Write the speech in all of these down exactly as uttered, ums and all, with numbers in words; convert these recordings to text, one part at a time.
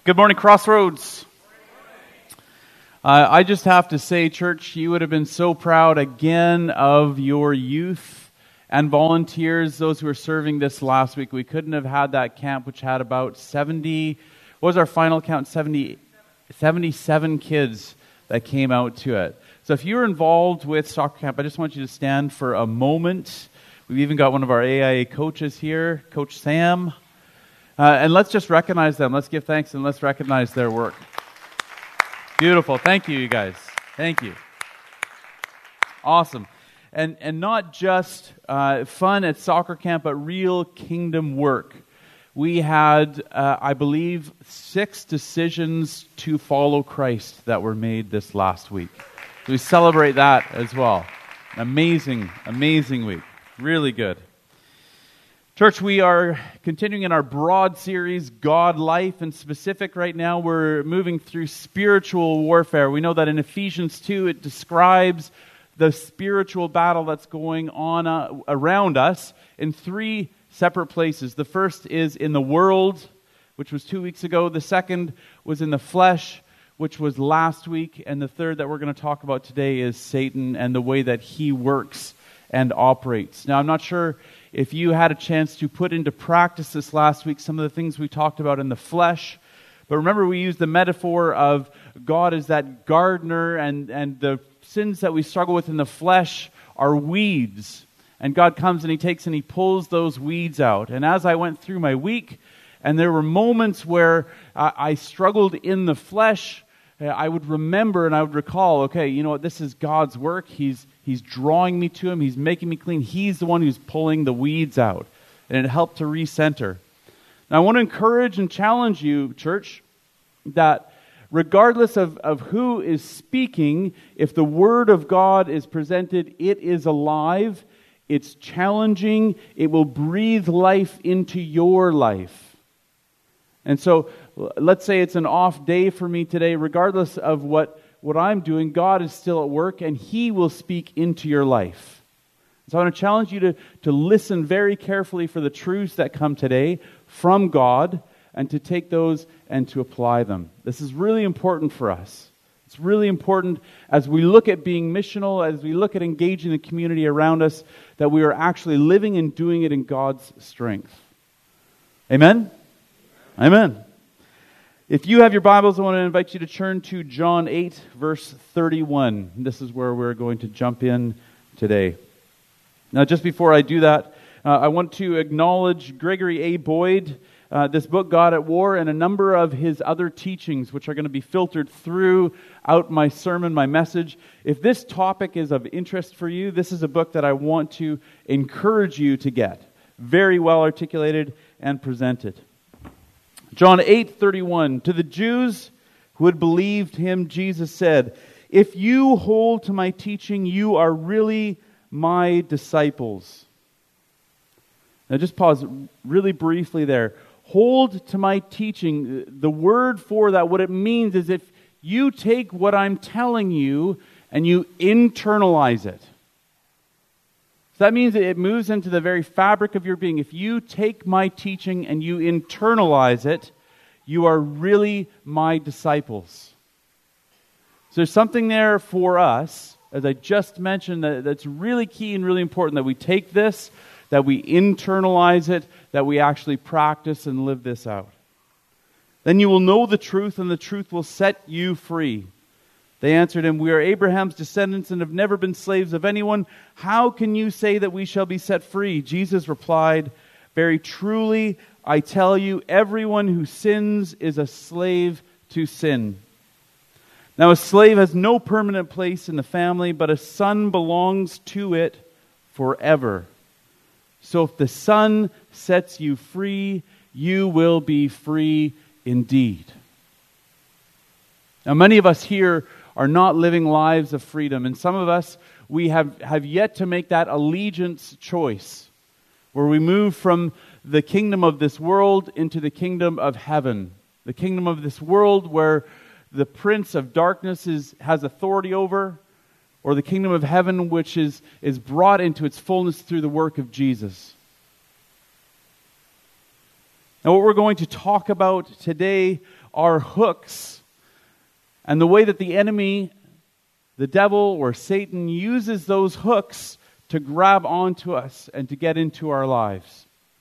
Good morning, Crossroads. Uh, I just have to say, church, you would have been so proud again of your youth and volunteers, those who were serving this last week. We couldn't have had that camp, which had about seventy, what was our final count? seventy, seventy-seven kids that came out to it. So if you're involved with soccer camp, I just want you to stand for a moment. We've even got one of our A I A coaches here, Coach Sam. Uh, and let's just recognize them. Let's give thanks and let's recognize their work. Beautiful. Thank you, you guys. Thank you. Awesome. And and not just uh, fun at soccer camp, but real kingdom work. We had, uh, I believe, six decisions to follow Christ that were made this last week. So we celebrate that as well. Amazing, amazing week. Really good. Church, we are continuing in our broad series, God Life, and specific right now we're moving through spiritual warfare. We know that in Ephesians two it describes the spiritual battle that's going on uh, around us in three separate places. The first is in the world, which was two weeks ago. The second was in the flesh, which was last week. And the third that we're going to talk about today is Satan and the way that he works and operates. Now, I'm not sure if you had a chance to put into practice this last week some of the things we talked about in the flesh. But remember, we used the metaphor of God as that gardener, and, and the sins that we struggle with in the flesh are weeds. And God comes and He takes and He pulls those weeds out. And as I went through my week, and there were moments where I, I struggled in the flesh, I would remember and I would recall, okay, you know what, this is God's work. He's He's drawing me to Him. He's making me clean. He's the one who's pulling the weeds out. And it helped to recenter. Now I want to encourage and challenge you, church, that regardless of, of who is speaking, if the Word of God is presented, it is alive, it's challenging, it will breathe life into your life. And so, let's say it's an off day for me today, regardless of what, what I'm doing, God is still at work and He will speak into your life. So I want to challenge you to, to listen very carefully for the truths that come today from God and to take those and to apply them. This is really important for us. It's really important as we look at being missional, as we look at engaging the community around us, that we are actually living and doing it in God's strength. Amen? Amen. If you have your Bibles, I want to invite you to turn to John eight, verse thirty-one. This is where we're going to jump in today. Now, just before I do that, uh, I want to acknowledge Gregory A. Boyd, uh, this book, God at War, and a number of his other teachings, which are going to be filtered throughout my sermon, my message. If this topic is of interest for you, this is a book that I want to encourage you to get. Very well articulated and presented. John eight thirty-one, to the Jews who had believed Him, Jesus said, "If you hold to my teaching, you are really my disciples." Now just pause really briefly there. Hold to my teaching. The word for that, what it means is if you take what I'm telling you and you internalize it. So that means that it moves into the very fabric of your being. If you take my teaching and you internalize it, you are really my disciples. So there's something there for us, as I just mentioned, that, that's really key and really important, that we take this, that we internalize it, that we actually practice and live this out. Then you will know the truth, and the truth will set you free. They answered him, "We are Abraham's descendants and have never been slaves of anyone. How can you say that we shall be set free?" Jesus replied, "Very truly, I tell you, everyone who sins is a slave to sin. Now a slave has no permanent place in the family, but a son belongs to it forever. So if the Son sets you free, you will be free indeed." Now many of us here are not living lives of freedom. And some of us, we have, have yet to make that allegiance choice, where we move from the kingdom of this world into the kingdom of heaven. The kingdom of this world where the prince of darkness is, has authority over, or the kingdom of heaven which is, is brought into its fullness through the work of Jesus. Now what we're going to talk about today are hooks. And the way that the enemy, the devil or Satan, uses those hooks to grab onto us and to get into our lives.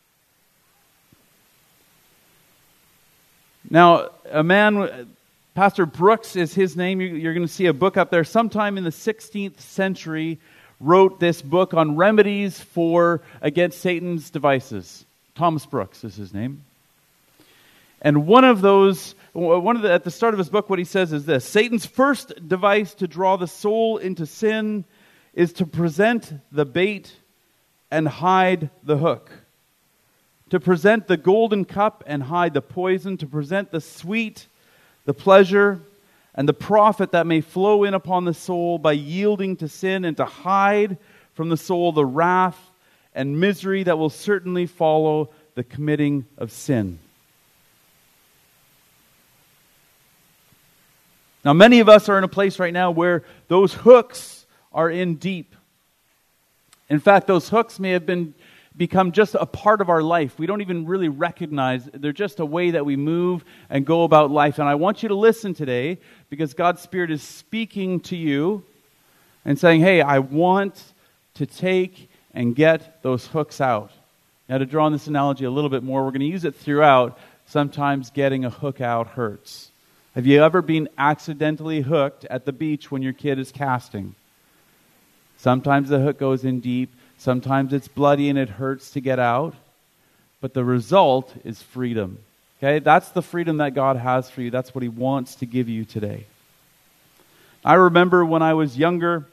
Now, a man, Pastor Brooks is his name. You're going to see a book up there. Sometime in the sixteenth century, wrote this book on remedies for against Satan's devices. Thomas Brooks is his name. And one of those, one of the, at the start of his book, what he says is this: Satan's first device to draw the soul into sin is to present the bait and hide the hook. To present the golden cup and hide the poison. To present the sweet, the pleasure, and the profit that may flow in upon the soul by yielding to sin, and to hide from the soul the wrath and misery that will certainly follow the committing of sin. Now, many of us are in a place right now where those hooks are in deep. In fact, those hooks may have been become just a part of our life. We don't even really recognize. They're just a way that we move and go about life. And I want you to listen today, because God's Spirit is speaking to you and saying, hey, I want to take and get those hooks out. Now, to draw on this analogy a little bit more, we're going to use it throughout. Sometimes getting a hook out hurts. Have you ever been accidentally hooked at the beach when your kid is casting? Sometimes the hook goes in deep. Sometimes it's bloody and it hurts to get out. But the result is freedom. Okay? That's the freedom that God has for you. That's what He wants to give you today. I remember when I was younger,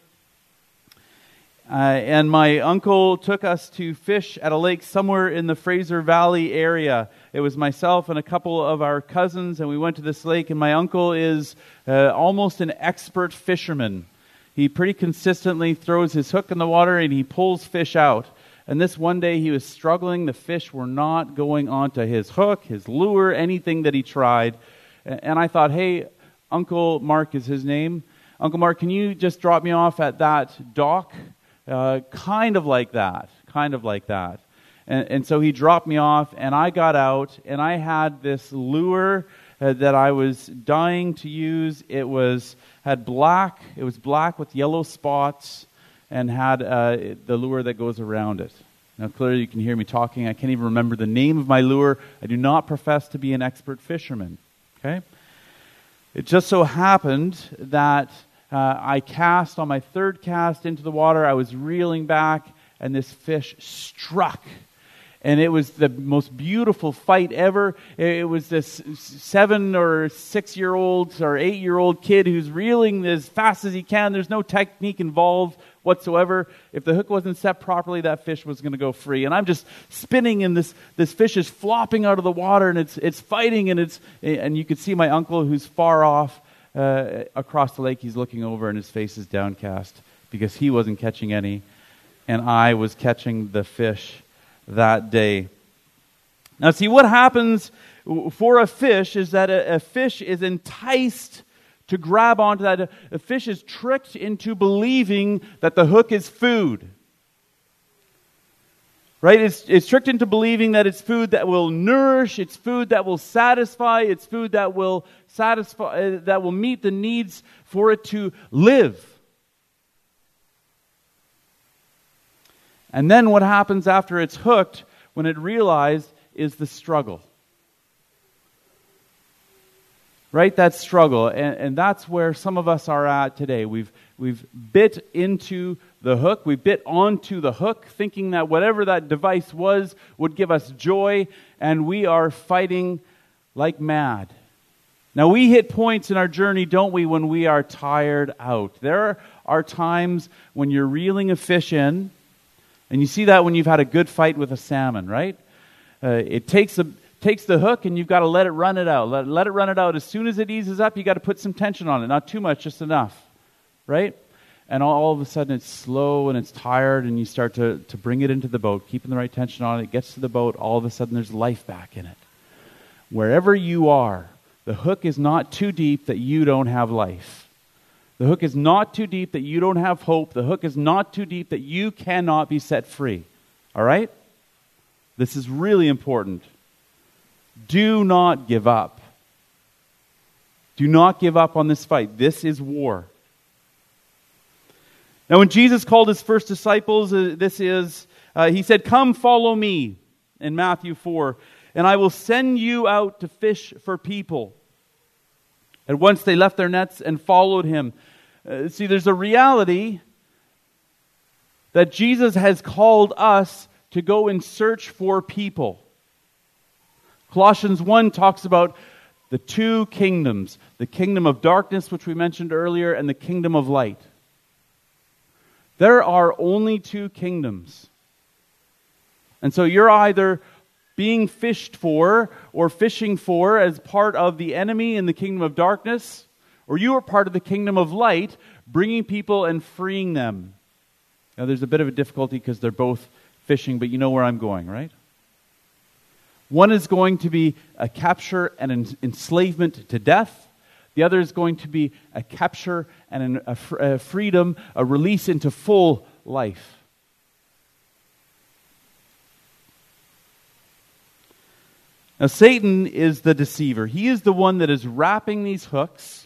uh, and my uncle took us to fish at a lake somewhere in the Fraser Valley area. It was myself and a couple of our cousins, and we went to this lake, and my uncle is uh, almost an expert fisherman. He pretty consistently throws his hook in the water and he pulls fish out. And this one day he was struggling. The fish were not going onto his hook, his lure, anything that he tried. And I thought, hey, Uncle Mark is his name. Uncle Mark, can you just drop me off at that dock? Uh, kind of like that. Kind of like that. And, and so he dropped me off, and I got out, and I had this lure uh, that I was dying to use. It was had black. It was black with yellow spots, and had uh, the lure that goes around it. Now, clearly you can hear me talking. I can't even remember the name of my lure. I do not profess to be an expert fisherman. Okay? It just so happened that uh, I cast on my third cast into the water. I was reeling back, and this fish struck. And it was the most beautiful fight ever. It was this seven or six-year-old or eight-year-old kid who's reeling as fast as he can. There's no technique involved whatsoever. If the hook wasn't set properly, that fish was going to go free. And I'm just spinning, and this, this fish is flopping out of the water, and it's it's fighting, and it's and you could see my uncle who's far off uh, across the lake. He's looking over, and his face is downcast because he wasn't catching any, and I was catching the fish that day. Now, see, what happens for a fish is that a, a fish is enticed to grab onto that. A fish is tricked into believing that the hook is food. Right? It's, it's tricked into believing that it's food that will nourish, it's food that will satisfy, it's food that will satisfy, uh, that will meet the needs for it to live. And then what happens after it's hooked, when it realized, is the struggle. Right? That struggle. And, and that's where some of us are at today. We've we've bit into the hook. We bit onto the hook, thinking that whatever that device was would give us joy, and we are fighting like mad. Now, we hit points in our journey, don't we, when we are tired out. There are times when you're reeling a fish in, and you see that when you've had a good fight with a salmon, right? Uh, it takes the takes the hook, and you've got to let it run it out. Let, let it run it out. As soon as it eases up, you got to put some tension on it. Not too much, just enough, right? And all, all of a sudden, it's slow and it's tired, and you start to, to bring it into the boat, keeping the right tension on it. It gets to the boat. All of a sudden, there's life back in it. Wherever you are, the hook is not too deep that you don't have life. The hook is not too deep that you don't have hope. The hook is not too deep that you cannot be set free. All right? This is really important. Do not give up. Do not give up on this fight. This is war. Now, when Jesus called his first disciples, uh, this is, uh, he said, "Come, follow me," in Matthew four, "and I will send you out to fish for people." And once they left their nets and followed him. Uh, see, there's a reality that Jesus has called us to go and search for people. Colossians one talks about the two kingdoms, the kingdom of darkness, which we mentioned earlier, and the kingdom of light. There are only two kingdoms. And so you're either being fished for or fishing for as part of the enemy in the kingdom of darkness, or you are part of the kingdom of light, bringing people and freeing them. Now there's a bit of a difficulty because they're both fishing, but you know where I'm going, right? One is going to be a capture and an enslavement to death. The other is going to be a capture and an, a, fr- a freedom, a release into full life. Now, Satan is the deceiver. He is the one that is wrapping these hooks.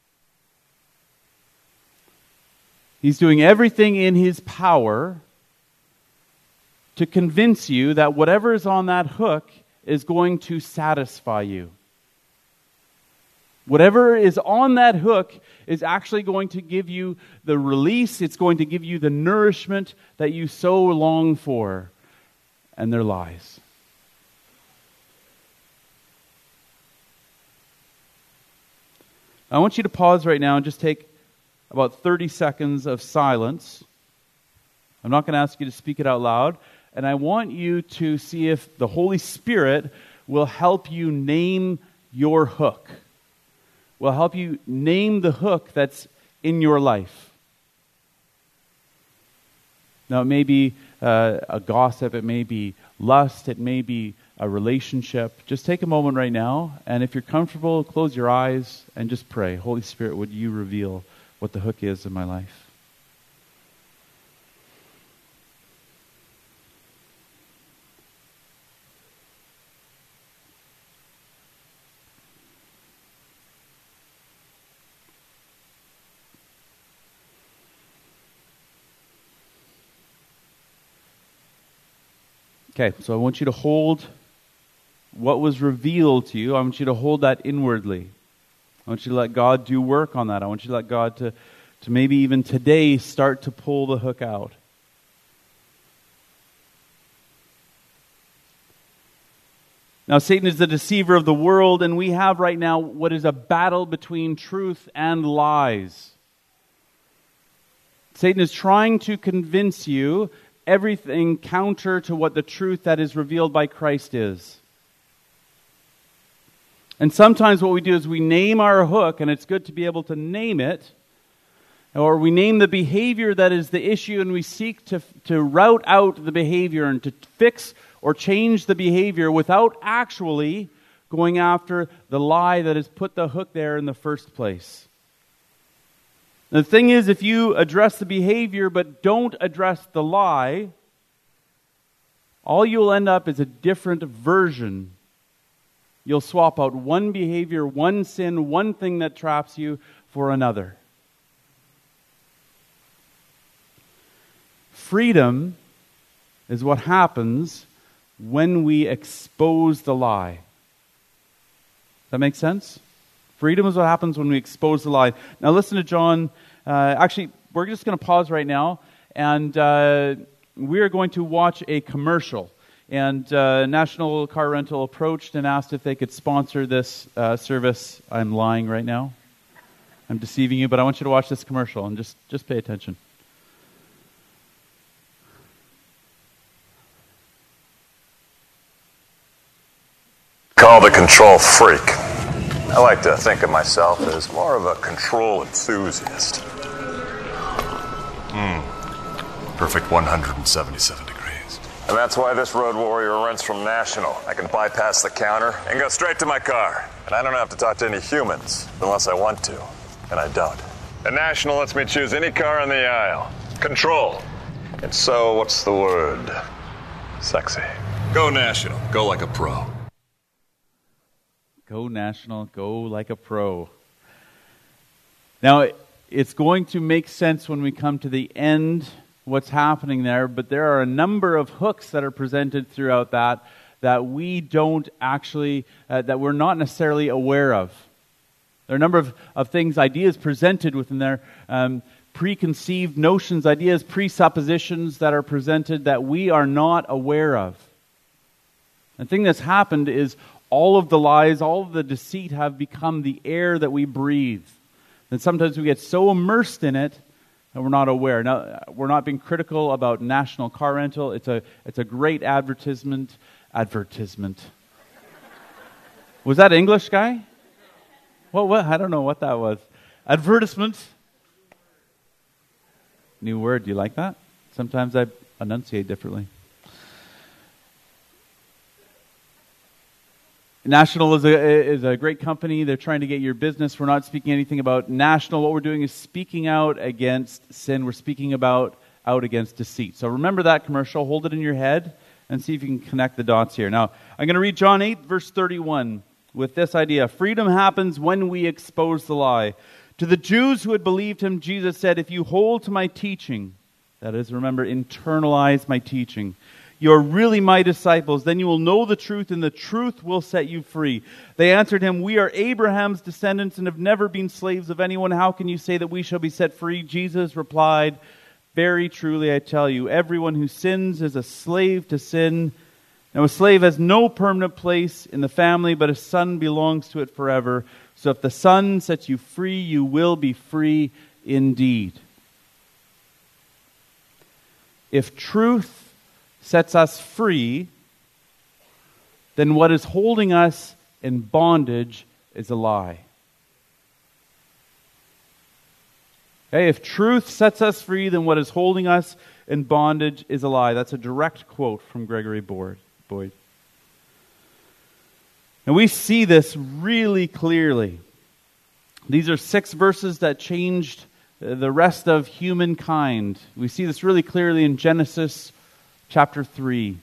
He's doing everything in his power to convince you that whatever is on that hook is going to satisfy you. Whatever is on that hook is actually going to give you the release. It's going to give you the nourishment that you so long for. And they're lies. I want you to pause right now and just take about thirty seconds of silence. I'm not going to ask you to speak it out loud. And I want you to see if the Holy Spirit will help you name your hook. Will help you name the hook that's in your life. Now, it may be uh, a gossip, it may be lust, it may be a relationship. Just take a moment right now, and if you're comfortable, close your eyes and just pray. Holy Spirit, would you reveal what the hook is in my life? Okay, so I want you to hold what was revealed to you. I want you to hold that inwardly. I want you to let God do work on that. I want you to let God to, to maybe even today start to pull the hook out. Now, Satan is the deceiver of the world, and we have right now what is a battle between truth and lies. Satan is trying to convince you everything counter to what the truth that is revealed by Christ is. And sometimes what we do is we name our hook, and it's good to be able to name it, or we name the behavior that is the issue, and we seek to, to route out the behavior and to fix or change the behavior without actually going after the lie that has put the hook there in the first place. The thing is, if you address the behavior but don't address the lie, all you'll end up is a different version. You'll swap out one behavior, one sin, one thing that traps you for another. Freedom is what happens when we expose the lie. Does that make sense? Freedom is what happens when we expose the lie. Now listen to John. Uh, actually, we're just going to pause right now, and uh, we are going to watch a commercial. And uh, National Car Rental approached and asked if they could sponsor this uh, service. I'm lying right now. I'm deceiving you, but I want you to watch this commercial and just, just pay attention. Called a control freak. I like to think of myself as more of a control enthusiast. Hmm. Perfect one hundred seventy-seven degrees. And that's why this road warrior rents from National. I can bypass the counter and go straight to my car. And I don't have to talk to any humans unless I want to. And I don't. And National lets me choose any car in the aisle. Control. And so, what's the word? Sexy. Go National. Go like a pro. Go National, go like a pro. Now, it's going to make sense when we come to the end, what's happening there, but there are a number of hooks that are presented throughout that that we don't actually, uh, that we're not necessarily aware of. There are a number of, of things, ideas presented within there, um, preconceived notions, ideas, presuppositions that are presented that we are not aware of. The thing that's happened is all of the lies, all of the deceit have become the air that we breathe. And sometimes we get so immersed in it that we're not aware. Now, we're not being critical about national car rental. It's a it's a great advertisement. Advertisement. Was that English, guy? What? What? I don't know what that was. Advertisement. New word. Do you like that? Sometimes I enunciate differently. National is a, is a great company. They're trying to get your business. We're not speaking anything about National. What we're doing is speaking out against sin. We're speaking about out against deceit. So remember that commercial. Hold it in your head and see if you can connect the dots here. Now, I'm going to read John eight, verse thirty-one with this idea. Freedom happens when we expose the lie. To the Jews who had believed him, Jesus said, if you hold to my teaching, that is, remember, internalize my teaching, you are really my disciples. Then you will know the truth, and the truth will set you free. They answered him, we are Abraham's descendants and have never been slaves of anyone. How can you say that we shall be set free? Jesus replied, very truly I tell you, everyone who sins is a slave to sin. Now a slave has no permanent place in the family, but a son belongs to it forever. So if the Son sets you free, you will be free indeed. If truth sets us free, then what is holding us in bondage is a lie. Okay, if truth sets us free, then what is holding us in bondage is a lie. That's a direct quote from Gregory Boyd. And we see this really clearly. These are six verses that changed the rest of humankind. We see this really clearly in Genesis chapter three.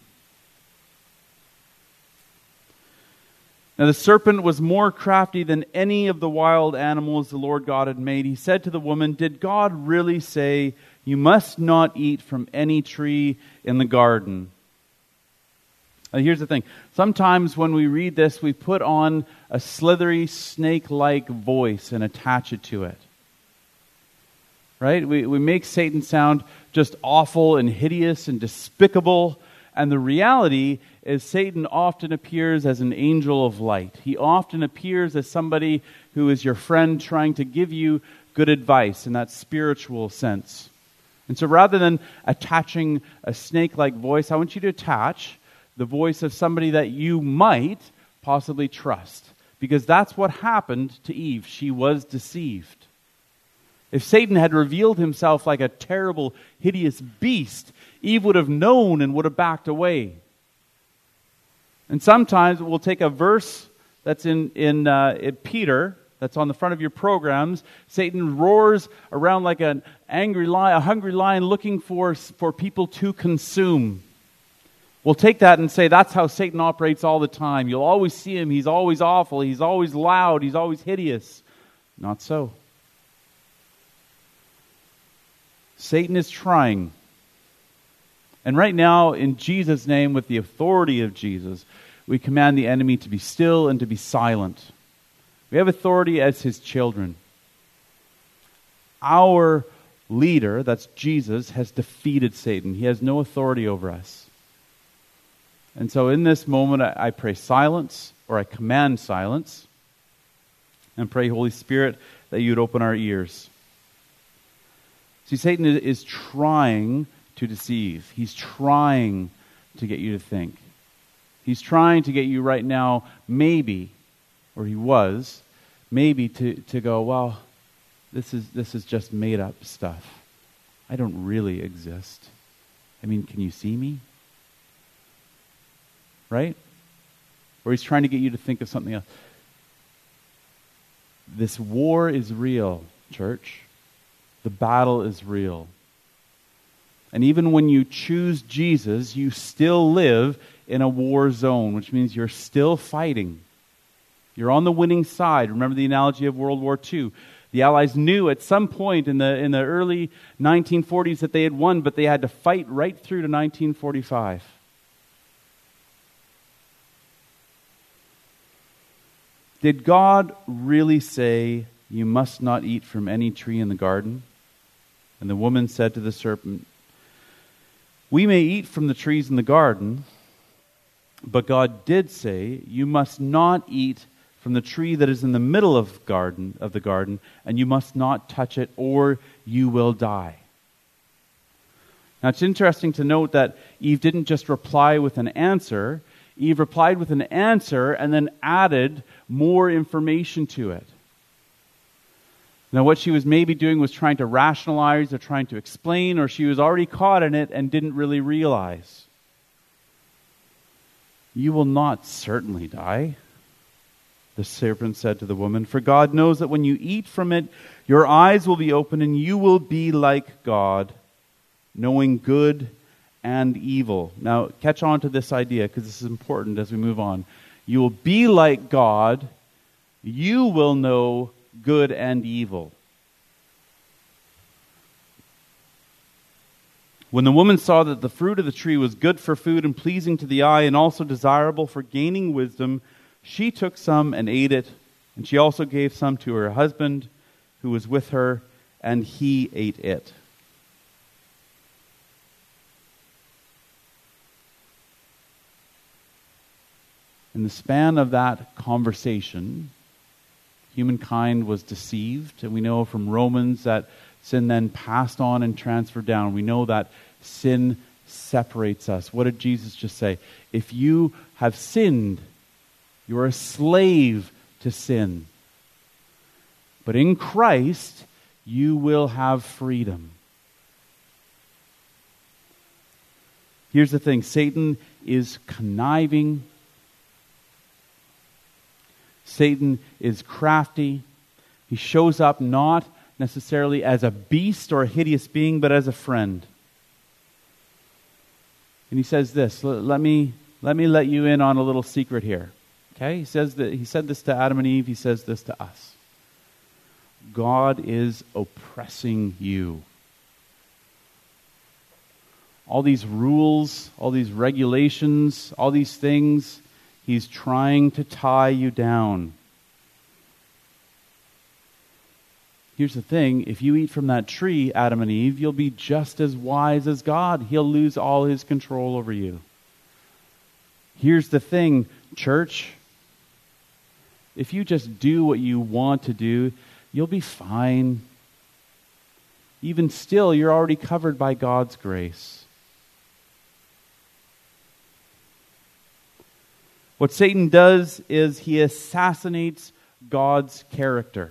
Now the serpent was more crafty than any of the wild animals the Lord God had made. He said to the woman, did God really say, you must not eat from any tree in the garden? Now here's the thing. Sometimes when we read this, we put on a slithery, snake-like voice and attach it to it. Right? We, we make Satan sound just awful and hideous and despicable. And the reality is Satan often appears as an angel of light. He often appears as somebody who is your friend trying to give you good advice in that spiritual sense. And so rather than attaching a snake-like voice, I want you to attach the voice of somebody that you might possibly trust. Because that's what happened to Eve. She was deceived. If Satan had revealed himself like a terrible, hideous beast, Eve would have known and would have backed away. And sometimes we'll take a verse that's in, in, uh, in Peter, that's on the front of your programs. Satan roars around like an angry lion, a hungry lion looking for, for people to consume. We'll take that and say that's how Satan operates all the time. You'll always see him. He's always awful. He's always loud. He's always hideous. Not so. Satan is trying. And right now, in Jesus' name, with the authority of Jesus, we command the enemy to be still and to be silent. We have authority as his children. Our leader, that's Jesus, has defeated Satan. He has no authority over us. And so in this moment, I, I pray silence, or I command silence, and pray, Holy Spirit, that you would open our ears. See, Satan is trying to deceive. He's trying to get you to think. He's trying to get you right now, maybe, or he was, maybe to, to go, well, this is this is just made up stuff. I don't really exist. I mean, can you see me? Right? Or he's trying to get you to think of something else. This war is real, church. The battle is real. And even when you choose Jesus, you still live in a war zone, which means you're still fighting. You're on the winning side. Remember the analogy of World War Two. The Allies knew at some point in the in the early nineteen forties that they had won, but they had to fight right through to nineteen forty-five. Did God really say, "You must not eat from any tree in the garden"? And the woman said to the serpent, "We may eat from the trees in the garden, but God did say, 'You must not eat from the tree that is in the middle of garden of the garden, and you must not touch it, or you will die.'" Now it's interesting to note that Eve didn't just reply with an answer. Eve replied with an answer and then added more information to it. Now what she was maybe doing was trying to rationalize or trying to explain, or she was already caught in it and didn't really realize. "You will not certainly die," the serpent said to the woman, "for God knows that when you eat from it, your eyes will be open and you will be like God, knowing good and evil." Now, catch on to this idea because this is important as we move on. You will be like God, you will know good and evil. When the woman saw that the fruit of the tree was good for food and pleasing to the eye and also desirable for gaining wisdom, she took some and ate it, and she also gave some to her husband who was with her, and he ate it. In the span of that conversation, humankind was deceived, and we know from Romans that sin then passed on and transferred down. We know that sin separates us. What did Jesus just say? If you have sinned, you are a slave to sin. But in Christ, you will have freedom. Here's the thing. Satan is conniving. Satan is crafty. He shows up not necessarily as a beast or a hideous being, but as a friend. And he says this, let me, let me let you in on a little secret here. Okay, he says that he said this to Adam and Eve, he says this to us. God is oppressing you. All these rules, all these regulations, all these things, he's trying to tie you down. Here's the thing, if you eat from that tree, Adam and Eve, you'll be just as wise as God. He'll lose all his control over you. Here's the thing, church. If you just do what you want to do, you'll be fine. Even still, you're already covered by God's grace. What Satan does is he assassinates God's character.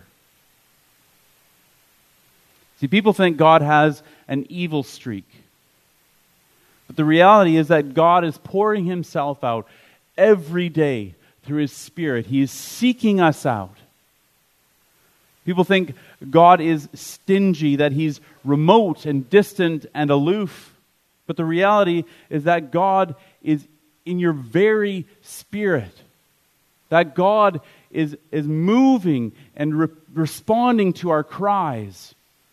See, people think God has an evil streak. But the reality is that God is pouring himself out every day through his Spirit. He is seeking us out. People think God is stingy, that he's remote and distant and aloof. But the reality is that God is in your very spirit. That God is, is moving and re- responding to our cries.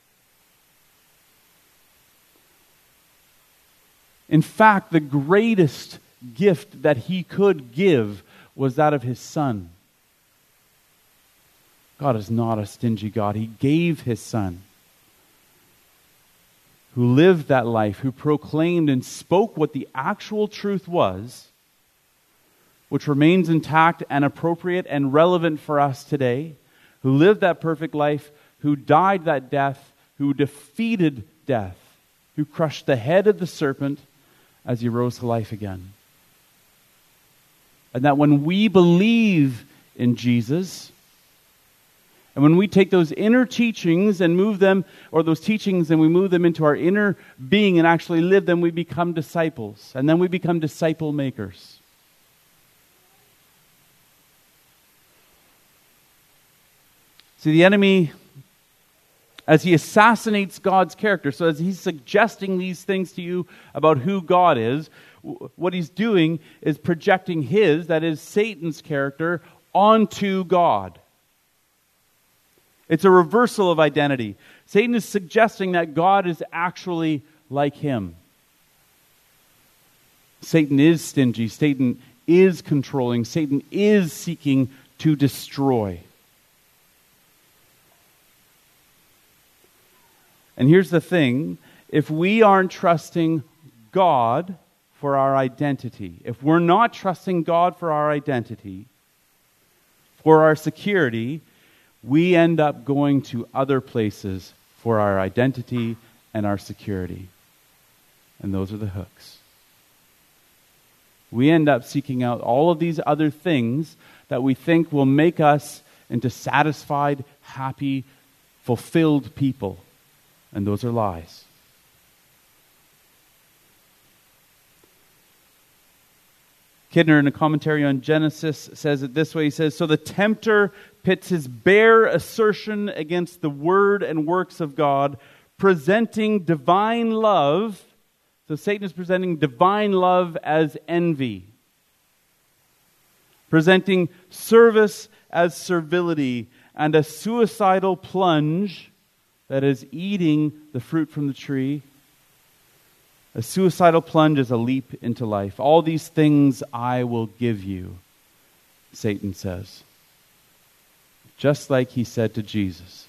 In fact, the greatest gift that he could give was that of his Son. God is not a stingy God. He gave his Son, who lived that life, who proclaimed and spoke what the actual truth was, which remains intact and appropriate and relevant for us today, who lived that perfect life, who died that death, who defeated death, who crushed the head of the serpent as he rose to life again. And that when we believe in Jesus, and when we take those inner teachings and move them, or those teachings and we move them into our inner being and actually live them, we become disciples. And then we become disciple makers. See, the enemy, as he assassinates God's character, so as he's suggesting these things to you about who God is, what he's doing is projecting his, that is Satan's character, onto God. It's a reversal of identity. Satan is suggesting that God is actually like him. Satan is stingy. Satan is controlling. Satan is seeking to destroy. And here's the thing. If we aren't trusting God for our identity, if we're not trusting God for our identity, for our security, we end up going to other places for our identity and our security. And those are the hooks. We end up seeking out all of these other things that we think will make us into satisfied, happy, fulfilled people. And those are lies. Kidner, in a commentary on Genesis, says it this way. He says, so the tempter pits his bare assertion against the word and works of God, presenting divine love. So Satan is presenting divine love as envy, presenting service as servility, and a suicidal plunge, that is eating the fruit from the tree. A suicidal plunge is a leap into life. All these things I will give you, Satan says. Just like he said to Jesus.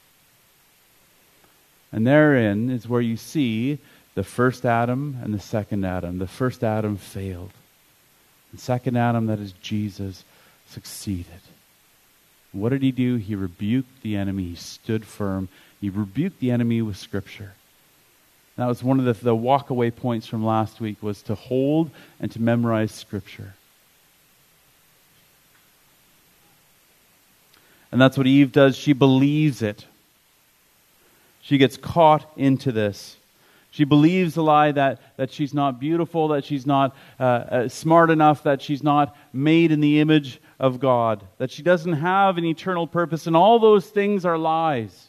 And therein is where you see the first Adam and the second Adam. The first Adam failed. The second Adam, that is Jesus, succeeded. What did he do? He rebuked the enemy. He stood firm. He rebuked the enemy with Scripture. That was one of the, the walk-away points from last week, was to hold and to memorize Scripture. And that's what Eve does. She believes it. She gets caught into this. She believes the lie that, that she's not beautiful, that she's not uh, uh, smart enough, that she's not made in the image of God, that she doesn't have an eternal purpose, and all those things are lies.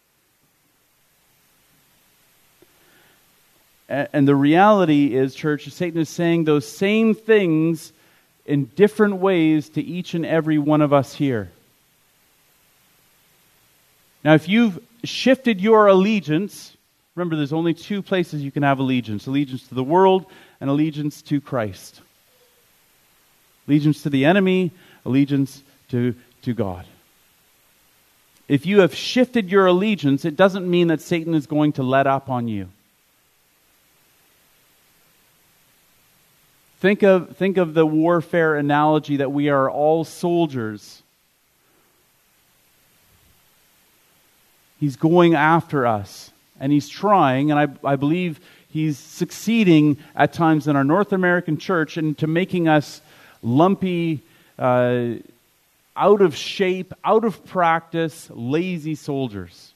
And the reality is, church, Satan is saying those same things in different ways to each and every one of us here. Now, if you've shifted your allegiance, remember there's only two places you can have allegiance. Allegiance to the world and allegiance to Christ. Allegiance to the enemy, allegiance to, to God. If you have shifted your allegiance, it doesn't mean that Satan is going to let up on you. Think of, think of the warfare analogy that we are all soldiers. He's going after us, and he's trying, and I, I believe he's succeeding at times in our North American church into making us lumpy, uh, out of shape, out of practice, lazy soldiers.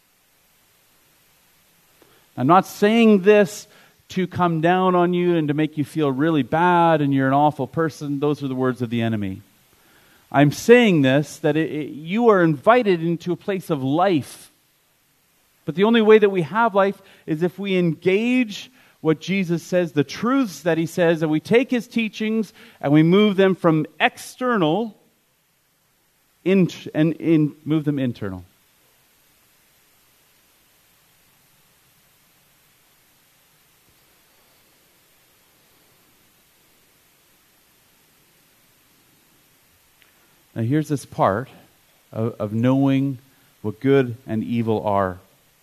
I'm not saying this to come down on you and to make you feel really bad and you're an awful person. Those are the words of the enemy. I'm saying this, that it, it, you are invited into a place of life. But the only way that we have life is if we engage what Jesus says, the truths that he says, and we take his teachings and we move them from external in, and in, move them internal. Now here's this part of, of knowing what good and evil are.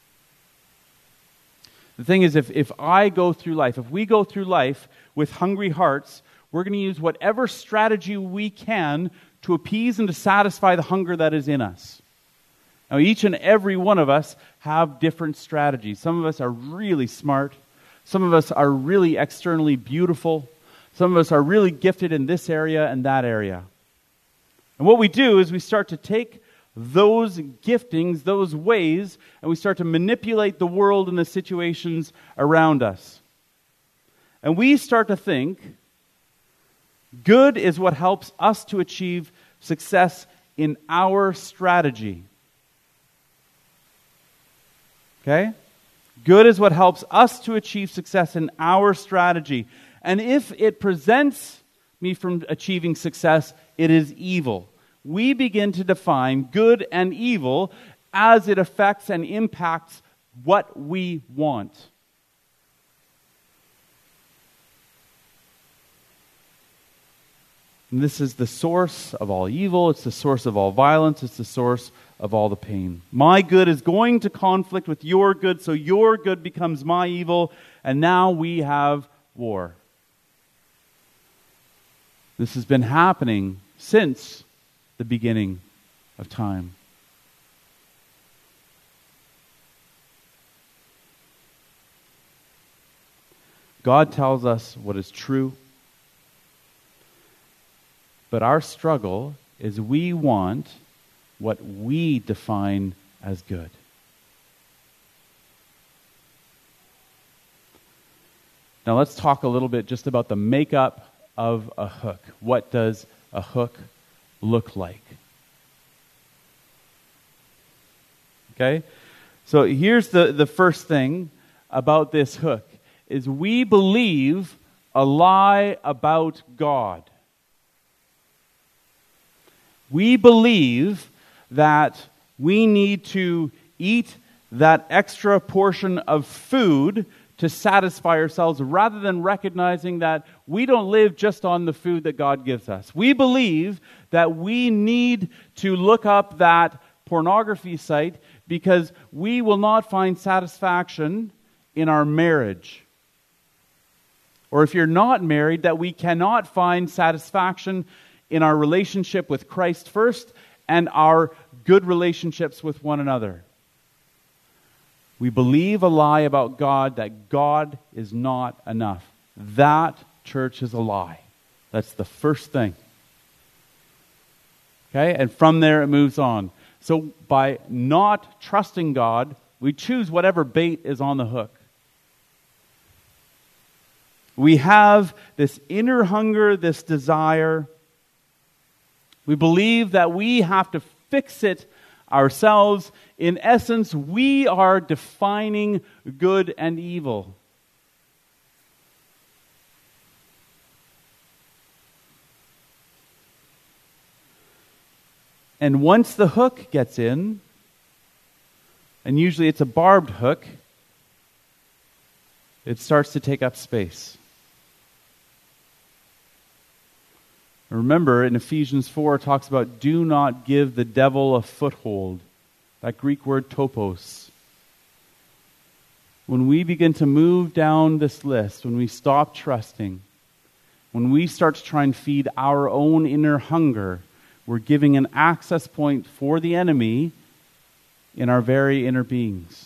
The thing is, if, if I go through life, if we go through life with hungry hearts, we're going to use whatever strategy we can to appease and to satisfy the hunger that is in us. Now each and every one of us have different strategies. Some of us are really smart. Some of us are really externally beautiful. Some of us are really gifted in this area and that area. And what we do is we start to take those giftings, those ways, and we start to manipulate the world and the situations around us. And we start to think good is what helps us to achieve success in our strategy. Okay? Good is what helps us to achieve success in our strategy. And if it presents me from achieving success, it is evil. We begin to define good and evil as it affects and impacts what we want. And this is the source of all evil. It's the source of all violence. It's the source of all the pain. My good is going to conflict with your good, so your good becomes my evil, and now we have war. This has been happening since the beginning of time. God tells us what is true. But our struggle is we want what we define as good. Now let's talk a little bit just about the makeup of a hook. What does a hook look like? Okay? So here's the, the first thing about this hook, is we believe a lie about God. We believe that we need to eat that extra portion of food to satisfy ourselves rather than recognizing that we don't live just on the food that God gives us. We believe that we need to look up that pornography site because we will not find satisfaction in our marriage. Or if you're not married, that we cannot find satisfaction in our relationship with Christ first and our good relationships with one another. We believe a lie about God, that God is not enough. That, church, is a lie. That's the first thing. Okay? And from there it moves on. So by not trusting God, we choose whatever bait is on the hook. We have this inner hunger, this desire. We believe that we have to fix it ourselves. In essence, we are defining good and evil. And once the hook gets in, and usually it's a barbed hook, it starts to take up space. Remember, in Ephesians four, it talks about do not give the devil a foothold. That Greek word topos. When we begin to move down this list, when we stop trusting, when we start to try and feed our own inner hunger, we're giving an access point for the enemy in our very inner beings.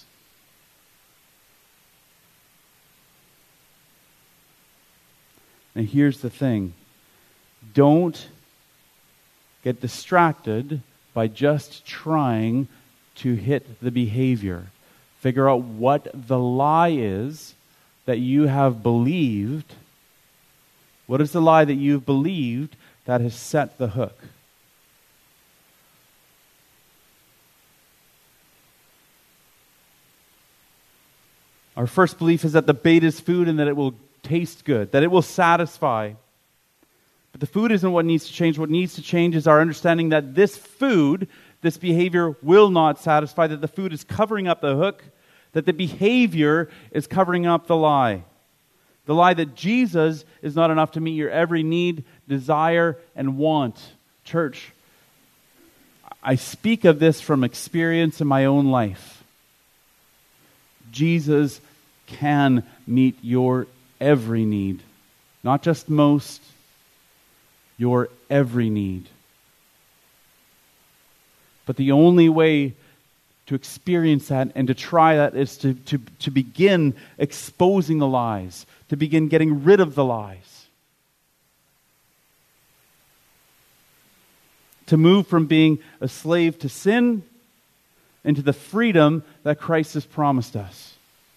And here's the thing. Don't get distracted by just trying to hit the behavior. Figure out what the lie is that you have believed. What is the lie that you've believed that has set the hook? Our first belief is that the bait is food and that it will taste good, that it will satisfy. But the food isn't what needs to change. What needs to change is our understanding that this food, this behavior will not satisfy, that the food is covering up the hook, that the behavior is covering up the lie. The lie that Jesus is not enough to meet your every need, desire, and want. Church, I speak of this from experience in my own life. Jesus can meet your every need. Not just most, your every need. But the only way to experience that and to try that is to, to, to begin exposing the lies, to begin getting rid of the lies. To move from being a slave to sin into the freedom that Christ has promised us.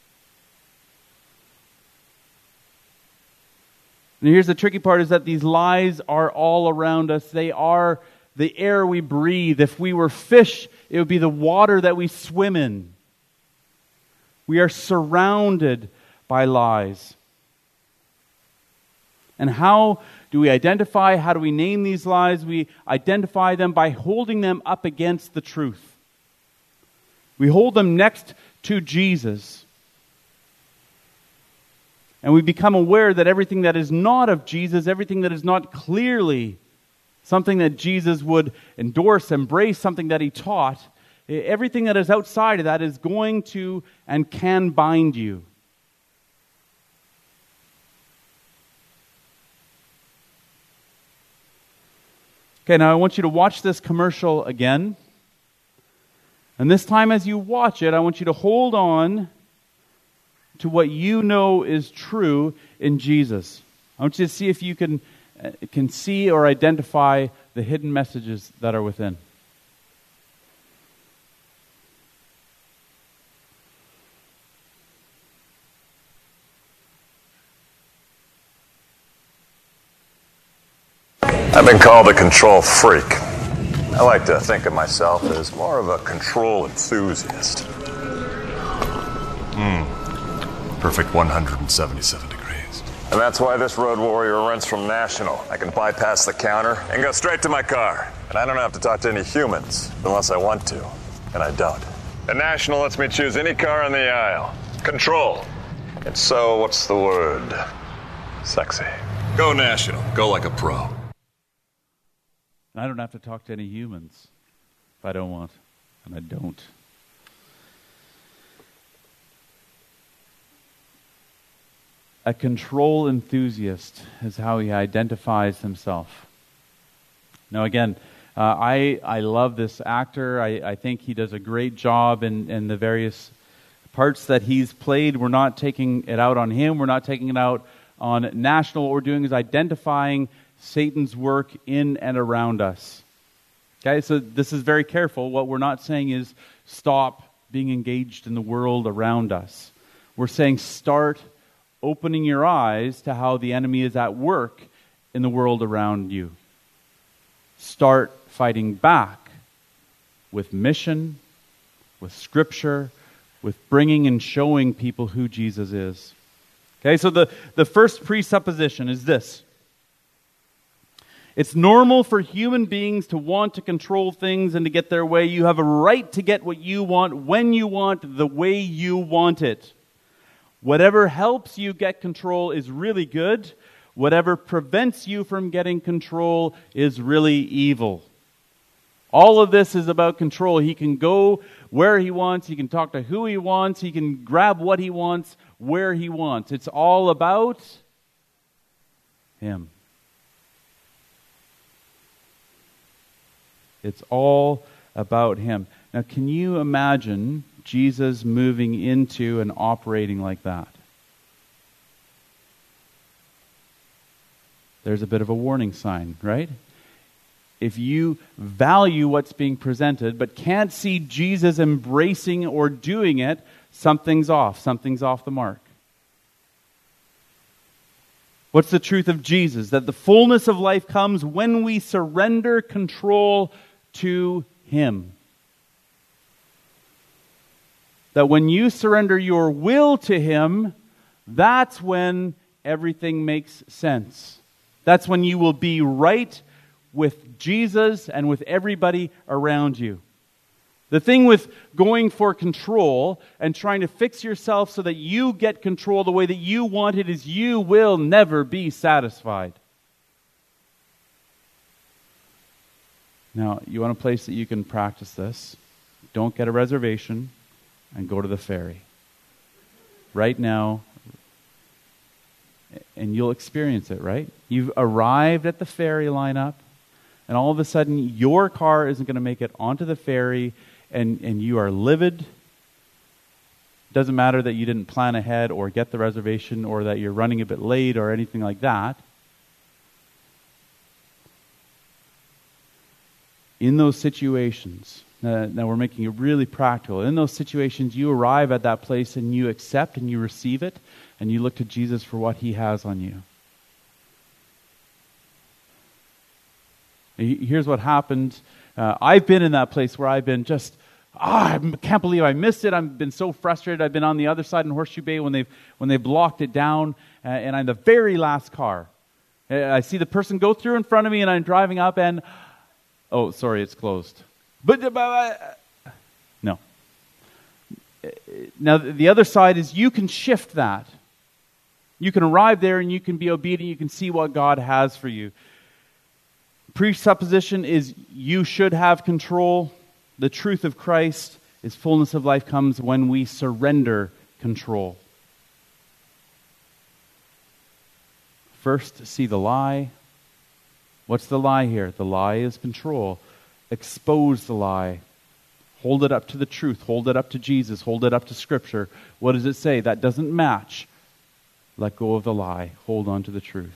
And here's the tricky part, is that these lies are all around us. They are the air we breathe. If we were fish, it would be the water that we swim in. We are surrounded by lies. And how do we identify, how do we name these lies? We identify them by holding them up against the truth. We hold them next to Jesus. And we become aware that everything that is not of Jesus, everything that is not clearly something that Jesus would endorse, embrace, something that he taught, everything that is outside of that is going to and can bind you. Okay, now I want you to watch this commercial again. And this time as you watch it, I want you to hold on to what you know is true in Jesus. I want you to see if you can, uh, can see or identify the hidden messages that are within. I've been called a control freak. I like to think of myself as more of a control enthusiast. Hmm. Perfect one hundred seventy-seven degrees. And that's why this Road Warrior rents from National. I can bypass the counter and go straight to my car. And I don't have to talk to any humans unless I want to. And I don't. And National lets me choose any car on the aisle. Control. And so, what's the word? Sexy. Go National. Go like a pro. And I don't have to talk to any humans if I don't want. And I don't. A control enthusiast is how he identifies himself. Now again, uh, I I love this actor. I, I think he does a great job in, in the various parts that he's played. We're not taking it out on him. We're not taking it out on National. What we're doing is identifying Satan's work in and around us. Okay, so this is very careful. What we're not saying is stop being engaged in the world around us. We're saying start opening your eyes to how the enemy is at work in the world around you. Start fighting back with mission, with Scripture, with bringing and showing people who Jesus is. Okay, so the, the first presupposition is this. It's normal for human beings to want to control things and to get their way. You have a right to get what you want, when you want, the way you want it. Whatever helps you get control is really good. Whatever prevents you from getting control is really evil. All of this is about control. He can go where he wants. He can talk to who he wants. He can grab what he wants where he wants. It's all about him. It's all about him. Now, can you imagine Jesus moving into and operating like that? There's a bit of a warning sign, right? If you value what's being presented but can't see Jesus embracing or doing it, something's off. Something's off the mark. What's the truth of Jesus? That the fullness of life comes when we surrender control to him. That when you surrender your will to him, that's when everything makes sense. That's when you will be right with Jesus and with everybody around you. The thing with going for control and trying to fix yourself so that you get control the way that you want it is you will never be satisfied. Now, you want a place that you can practice this? Don't get a reservation and go to the ferry. Right now, and you'll experience it, right? You've arrived at the ferry lineup, and all of a sudden, your car isn't going to make it onto the ferry, and, and you are livid. Doesn't matter that you didn't plan ahead or get the reservation or that you're running a bit late or anything like that. In those situations, uh, now we're making it really practical. In those situations, you arrive at that place and you accept and you receive it, and you look to Jesus for what he has on you. Here's what happened. Uh, I've been in that place where I've been just, ah, oh, I can't believe I missed it. I've been so frustrated. I've been on the other side in Horseshoe Bay when they've when they've blocked it down, uh, and I'm the very last car. Uh, I see the person go through in front of me, and I'm driving up, and oh, sorry, it's closed. But uh, no, now, the other side is you can shift that. You can arrive there and you can be obedient. You can see what God has for you. Presupposition is you should have control. The truth of Christ is fullness of life comes when we surrender control. First, see the lie. What's the lie here? The lie is control. Expose the lie. Hold it up to the truth. Hold it up to Jesus. Hold it up to Scripture. What does it say? That doesn't match. Let go of the lie. Hold on to the truth.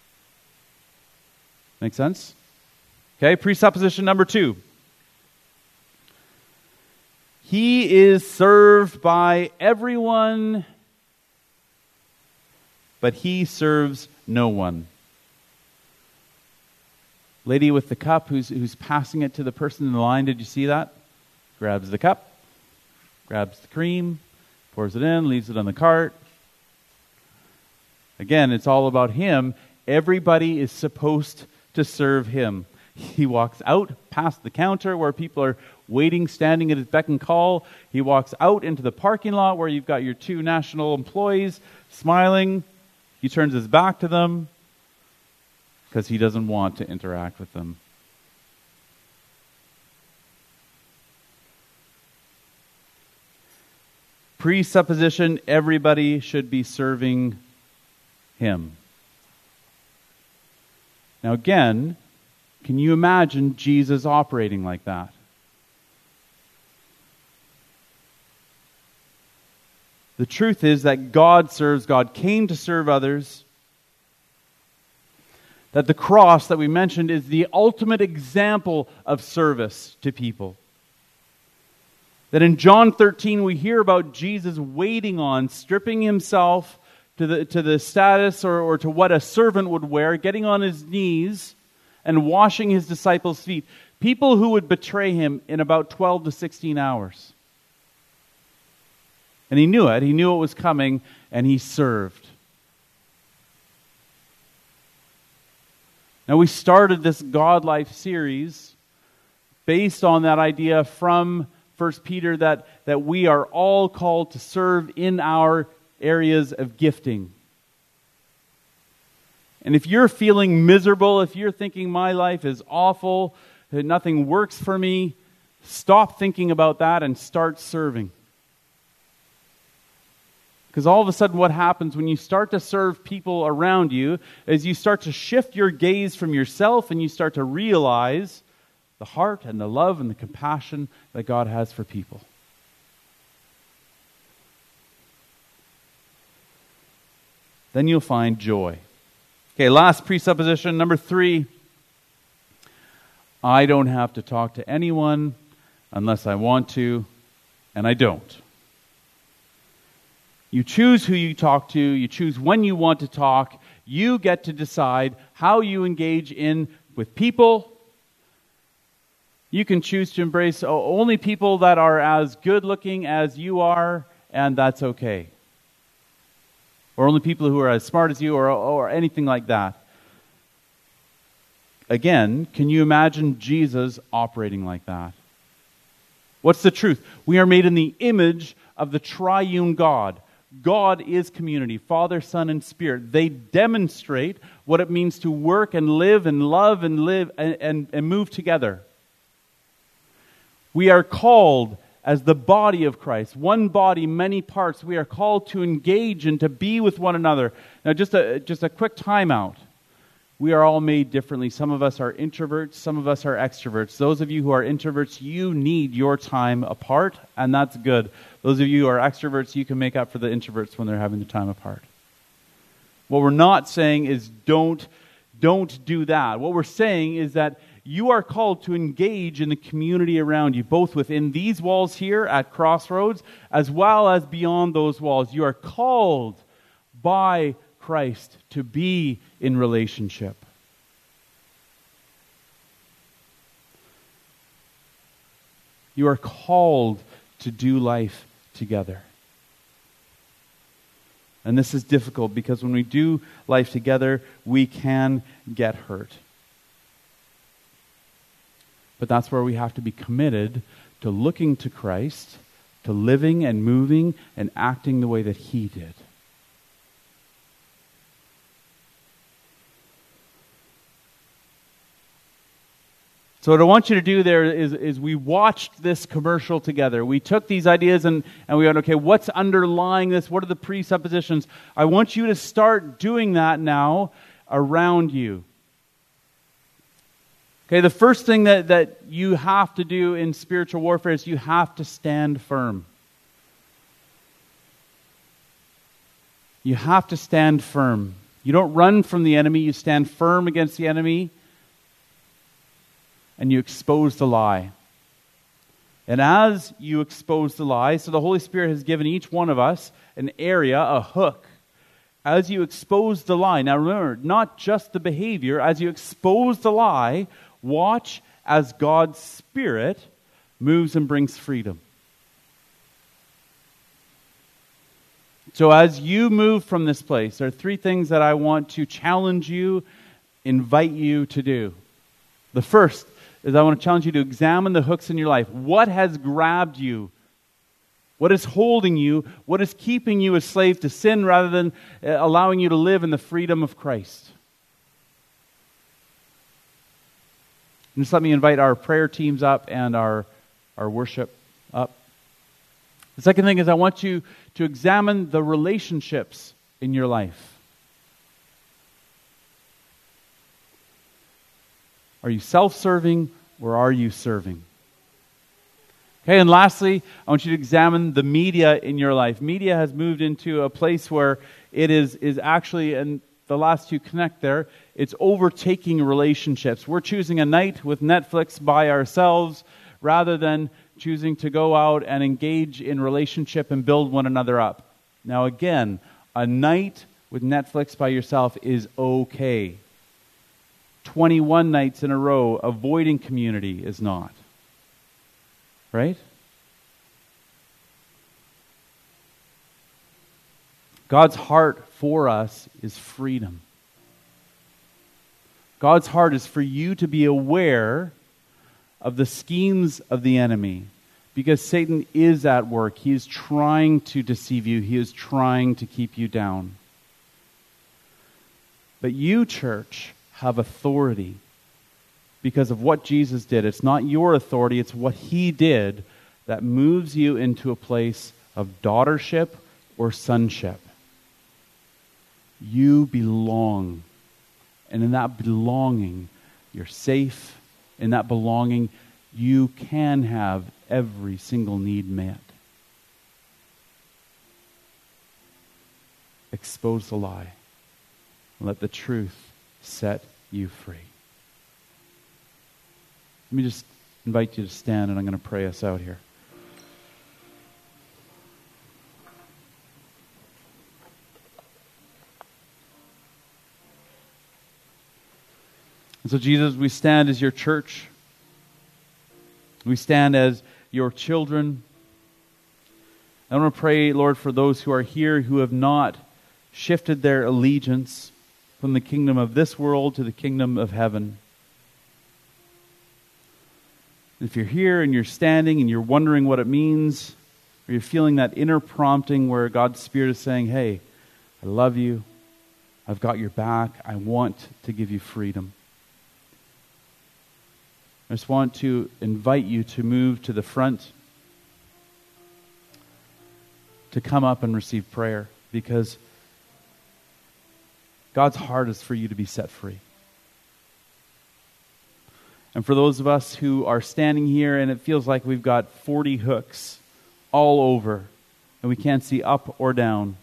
Make sense? Okay, presupposition number two. He is served by everyone, but he serves no one. Lady with the cup who's, who's passing it to the person in the line, did you see that? Grabs the cup, grabs the cream, pours it in, leaves it on the cart. Again, it's all about him. Everybody is supposed to serve him. He walks out past the counter where people are waiting, standing at his beck and call. He walks out into the parking lot where you've got your two national employees smiling. He turns his back to them because he doesn't want to interact with them. Presupposition, everybody should be serving him. Now again, can you imagine Jesus operating like that? The truth is that God serves, God came to serve others. That the cross that we mentioned is the ultimate example of service to people. That in John thirteen we hear about Jesus waiting on, stripping himself to the, to the status or, or to what a servant would wear, getting on his knees and washing his disciples' feet. People who would betray him in about twelve to sixteen hours. And he knew it. He knew it was coming, and he served. Now, we started this God Life series based on that idea from First Peter that, that we are all called to serve in our areas of gifting. And if you're feeling miserable, if you're thinking my life is awful, that nothing works for me, stop thinking about that and start serving. Because all of a sudden what happens when you start to serve people around you is you start to shift your gaze from yourself and you start to realize the heart and the love and the compassion that God has for people. Then you'll find joy. Okay, last presupposition, number three. I don't have to talk to anyone unless I want to, and I don't. You choose who you talk to. You choose when you want to talk. You get to decide how you engage in with people. You can choose to embrace only people that are as good looking as you are, and that's okay. Or only people who are as smart as you, or, or anything like that. Again, can you imagine Jesus operating like that? What's the truth? We are made in the image of the triune God. God is community, Father, Son, and Spirit. They demonstrate what it means to work and live and love and live and, and, and move together. We are called as the body of Christ, one body, many parts. We are called to engage and to be with one another. Now, just a just a quick timeout. We are all made differently. Some of us are introverts, some of us are extroverts. Those of you who are introverts, you need your time apart, and that's good. Those of you who are extroverts, you can make up for the introverts when they're having the time apart. What we're not saying is don't, don't do that. What we're saying is that you are called to engage in the community around you, both within these walls here at Crossroads, as well as beyond those walls. You are called by Christ to be in relationship. You are called to do life together. And this is difficult because when we do life together, we can get hurt. But that's where we have to be committed to looking to Christ, to living and moving and acting the way that He did. So what I want you to do there is, is we watched this commercial together. We took these ideas and, and we went, okay, what's underlying this? What are the presuppositions? I want you to start doing that now around you. Okay, the first thing that, that you have to do in spiritual warfare is you have to stand firm. You have to stand firm. You don't run from the enemy, you stand firm against the enemy. And you expose the lie. And as you expose the lie, so the Holy Spirit has given each one of us an area, a hook. As you expose the lie, now remember, not just the behavior, as you expose the lie, watch as God's Spirit moves and brings freedom. So as you move from this place, there are three things that I want to challenge you, invite you to do. The first is I want to challenge you to examine the hooks in your life. What has grabbed you? What is holding you? What is keeping you a slave to sin rather than allowing you to live in the freedom of Christ? And just let me invite our prayer teams up and our, our worship up. The second thing is I want you to examine the relationships in your life. Are you self-serving or are you serving? Okay, and lastly, I want you to examine the media in your life. Media has moved into a place where it is, is actually, and the last two connect there, it's overtaking relationships. We're choosing a night with Netflix by ourselves rather than choosing to go out and engage in relationship and build one another up. Now again, a night with Netflix by yourself is okay. twenty-one nights in a row avoiding community is not. Right? God's heart for us is freedom. God's heart is for you to be aware of the schemes of the enemy, because Satan is at work. He is trying to deceive you. He is trying to keep you down. But you, church, have authority because of what Jesus did. It's not your authority, it's what He did that moves you into a place of daughtership or sonship. You belong. And in that belonging, you're safe. In that belonging, you can have every single need met. Expose the lie. Let the truth set you free. Let me just invite you to stand, and I'm going to pray us out here. And so, Jesus, we stand as your church. We stand as your children. I want to pray, Lord, for those who are here who have not shifted their allegiance from the kingdom of this world to the kingdom of heaven. If you're here and you're standing and you're wondering what it means, or you're feeling that inner prompting where God's Spirit is saying, hey, I love you, I've got your back, I want to give you freedom. I just want to invite you to move to the front, to come up and receive prayer, because God's heart is for you to be set free. And for those of us who are standing here and it feels like we've got forty hooks all over and we can't see up or down,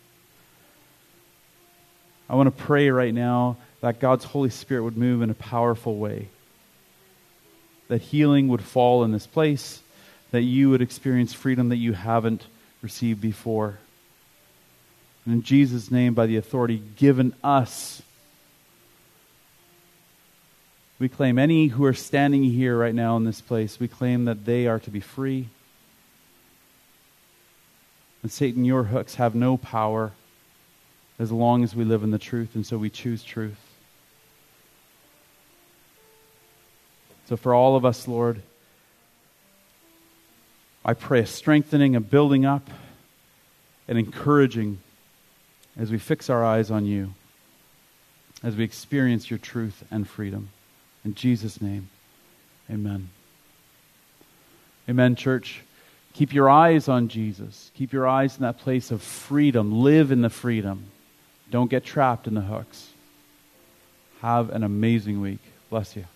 I want to pray right now that God's Holy Spirit would move in a powerful way. That healing would fall in this place, that you would experience freedom that you haven't received before. And in Jesus' name, by the authority given us, we claim any who are standing here right now in this place, we claim that they are to be free. And Satan, your hooks have no power as long as we live in the truth, and so we choose truth. So for all of us, Lord, I pray a strengthening, a building up, and encouraging as we fix our eyes on you, as we experience your truth and freedom. In Jesus' name, amen. Amen, church. Keep your eyes on Jesus. Keep your eyes in that place of freedom. Live in the freedom. Don't get trapped in the hooks. Have an amazing week. Bless you.